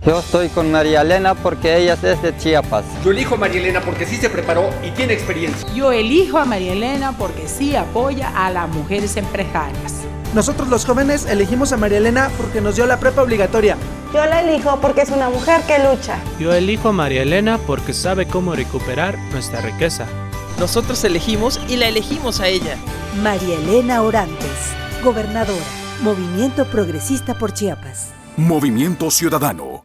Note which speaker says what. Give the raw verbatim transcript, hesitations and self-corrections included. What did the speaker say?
Speaker 1: Yo estoy con María Elena porque ella es de Chiapas.
Speaker 2: Yo elijo a María Elena porque sí se preparó y tiene experiencia.
Speaker 3: Yo elijo a María Elena porque sí apoya a las mujeres empresarias.
Speaker 4: Nosotros los jóvenes elegimos a María Elena porque nos dio la prepa obligatoria.
Speaker 5: Yo la elijo porque es una mujer que lucha.
Speaker 6: Yo elijo a María Elena porque sabe cómo recuperar nuestra riqueza.
Speaker 7: Nosotros elegimos y la elegimos a ella.
Speaker 8: María Elena Orantes, gobernadora, Movimiento Progresista por Chiapas.
Speaker 9: Movimiento Ciudadano.